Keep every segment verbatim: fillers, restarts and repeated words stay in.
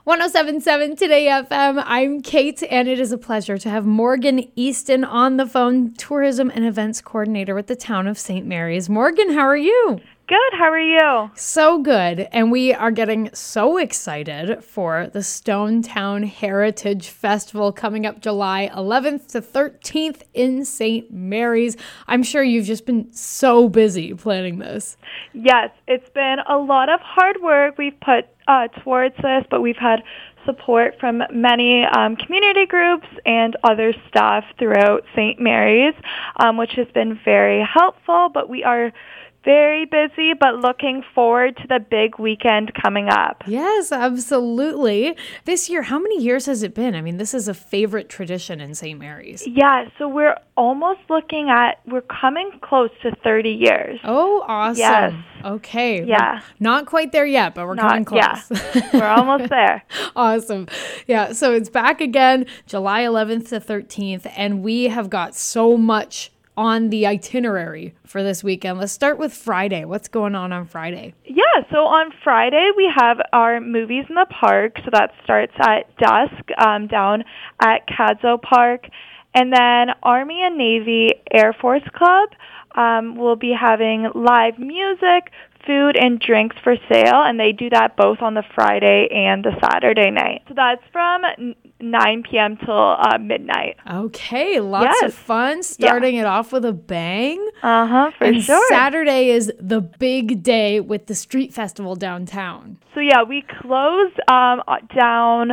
one oh seven point seven Today F M. I'm Kate, and it is a pleasure to have Morgan Easton on the phone, tourism and events coordinator with the town of Saint Mary's. Morgan, how are you? Good. How are you? So good. And we are getting so excited for the Stonetown Heritage Festival coming up July eleventh to thirteenth in Saint Mary's. I'm sure you've just been so busy planning this. Yes, it's been a lot of hard work we've put uh, towards this, but we've had support from many um, community groups and other staff throughout Saint Mary's, um, which has been very helpful, but we are very busy, but looking forward to the big weekend coming up. Yes, absolutely. This year, how many years has it been? I mean, this is a favorite tradition in Saint Mary's. Yeah, so we're almost looking at, we're coming close to thirty years. Oh, awesome. Yes. Okay. Yeah. We're not quite there yet, but we're Not, coming close. Yeah, we're almost there. Awesome. Yeah, so it's back again, July eleventh to thirteenth, and we have got so much on the itinerary for this weekend. Let's start with Friday. What's going on on Friday? Yeah, so on Friday we have our Movies in the Park. So that starts at dusk um, down at Cadzo Park. And then Army and Navy Air Force Club um, will be having live music, food, and drinks for sale. And they do that both on the Friday and the Saturday night. So that's from nine p.m. till uh, midnight. Okay, lots yes. of fun. Starting yeah. it off with a bang. Uh-huh, for and sure. Saturday is the big day with the street festival downtown. So yeah, we close um, down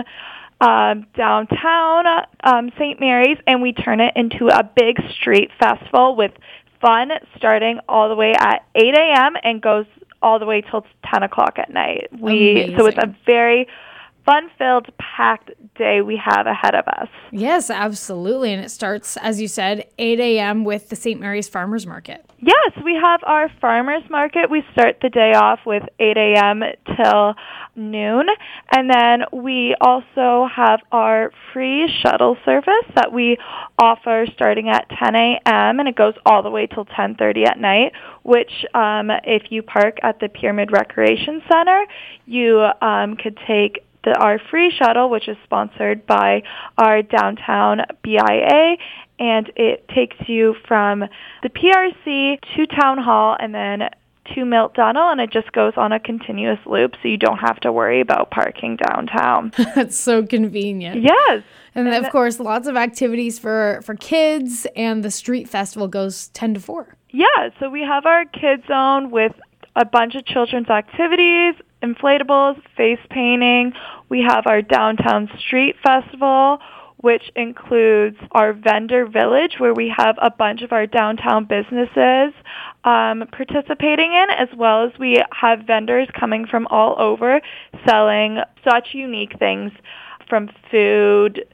um, downtown um, Saint Mary's, and we turn it into a big street festival with fun starting all the way at eight a.m. and goes all the way till ten o'clock at night. We Amazing. So it's a very fun-filled, packed day we have ahead of us. Yes, absolutely. And it starts, as you said, eight a.m. with the Saint Mary's Farmers Market. Yes, we have our farmers market. We start the day off with eight a.m. till noon. And then we also have our free shuttle service that we offer starting at ten a.m. and it goes all the way till ten thirty at night, which um, if you park at the Pyramid Recreation Center, you um, could take The, our free shuttle, which is sponsored by our downtown B I A, and it takes you from the P R C to Town Hall and then to Milt Dunnell, and it just goes on a continuous loop, so you don't have to worry about parking downtown. That's so convenient. Yes. And, and of course, lots of activities for, for kids, and the street festival goes ten to four. Yeah, so we have our kids zone with a bunch of children's activities, inflatables, face painting. We have our downtown street festival, which includes our vendor village, where we have a bunch of our downtown businesses um, participating in, as well as we have vendors coming from all over selling such unique things, from food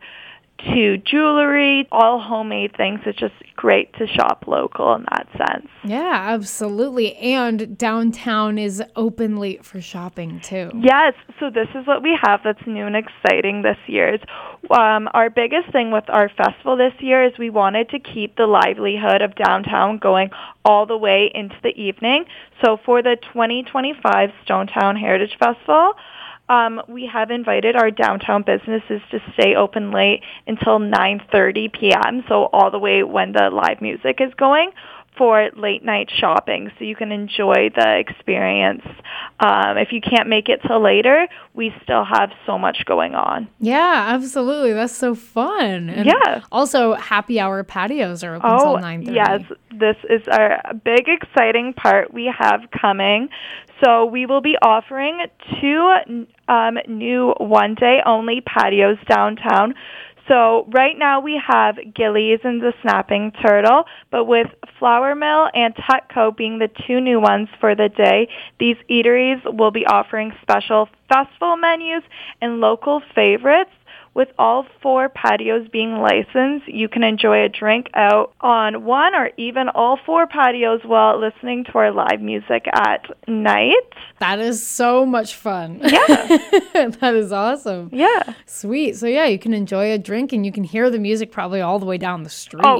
to jewelry, all homemade things. It's just great to shop local in that sense. Yeah, absolutely. And downtown is open late for shopping too. Yes, so this is what we have that's new and exciting this year. Um, our biggest thing with our festival this year is we wanted to keep the livelihood of downtown going all the way into the evening. So for the twenty twenty-five Stonetown Heritage Festival, Um, we have invited our downtown businesses to stay open late until nine thirty p.m., so all the way when the live music is going, for late night shopping, so you can enjoy the experience. Um, if you can't make it till later, we still have so much going on. Yeah, absolutely. That's so fun. And yeah. Also, happy hour patios are open oh, until nine thirty. Yes, this is our big exciting part we have coming. So we will be offering two um, new one-day-only patios downtown. So right now we have Gillies and the Snapping Turtle, but with Flour Mill and Tutco being the two new ones for the day, these eateries will be offering special festival menus and local favorites. With all four patios being licensed, you can enjoy a drink out on one or even all four patios while listening to our live music at night. That is so much fun. Yeah. That is awesome. Yeah. Sweet. So yeah, you can enjoy a drink and you can hear the music probably all the way down the street. Oh, yeah.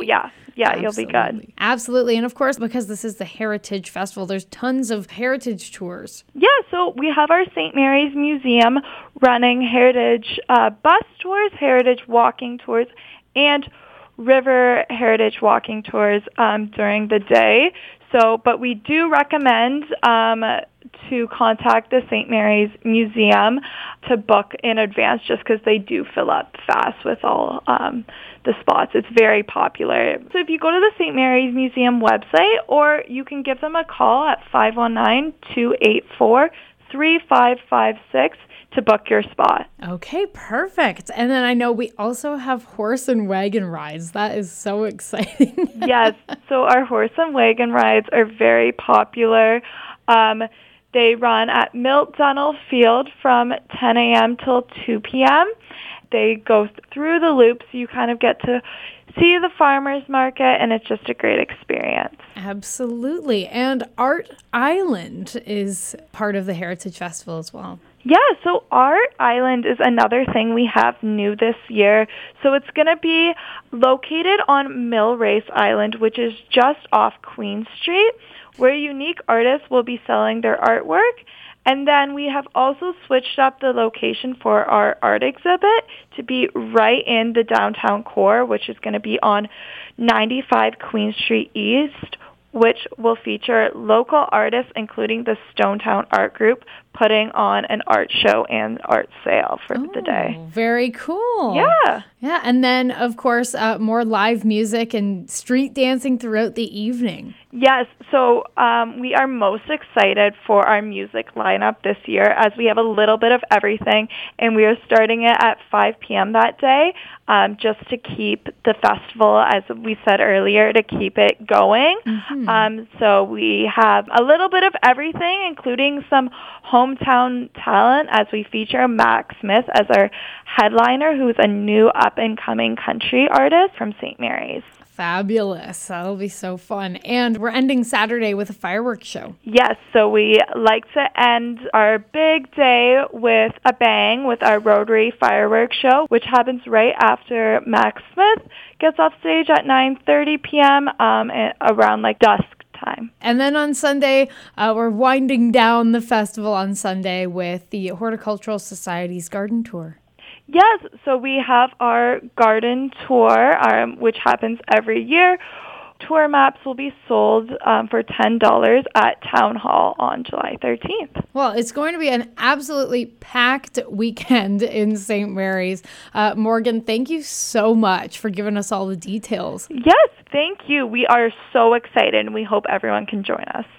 yeah, you'll be good. Absolutely. And of course, because this is the Heritage Festival, there's tons of heritage tours. Yeah, so we have our Saint Mary's Museum running heritage uh, bus tours, heritage walking tours, and river heritage walking tours um, during the day. So, but we do recommend um, to contact the Saint Mary's Museum to book in advance just because they do fill up fast with all um, the spots. It's very popular. So if you go to the Saint Mary's Museum website, or you can give them a call at five one nine, two eight four, three five five six to book your spot. Okay, perfect. And then I know we also have horse and wagon rides. That is so exciting. Yes, so our horse and wagon rides are very popular. Um, they run at Milt Dunnell Field from ten a.m. till two p.m. They go through the loops. You kind of get to see the farmers market, and it's just a great experience. Absolutely. And Art Island is part of the Heritage Festival as well. Yeah, so Art Island is another thing we have new this year. So it's going to be located on Millrace Island, which is just off Queen Street, where unique artists will be selling their artwork. And then we have also switched up the location for our art exhibit to be right in the downtown core, which is going to be on ninety-five Queen Street East, which will feature local artists, including the Stonetown Art Group, putting on an art show and art sale for oh, the day. Very cool. Yeah. Yeah, and then, of course, uh, more live music and street dancing throughout the evening. Yes, so um, we are most excited for our music lineup this year as we have a little bit of everything, and we are starting it at five p.m. that day um, just to keep the festival, as we said earlier, to keep it going. Mm-hmm. Um, so we have a little bit of everything, including some hometown talent, as we feature Mac Smith as our headliner, who's a new up-and-coming country artist from Saint Mary's. Fabulous. That'll be so fun. And we're ending Saturday with a fireworks show. Yes, so we like to end our big day with a bang with our Rotary fireworks show, which happens right after Mac Smith gets off stage at nine thirty p.m. um, around like dusk time. And then on Sunday, uh, we're winding down the festival on Sunday with the Horticultural Society's garden tour. Yes, so we have our garden tour, um, which happens every year. Tour maps will be sold um, for ten dollars at Town Hall on July thirteenth. Well, it's going to be an absolutely packed weekend in Saint Mary's. Uh, Morgan, thank you so much for giving us all the details. Yes, thank you. We are so excited, and we hope everyone can join us.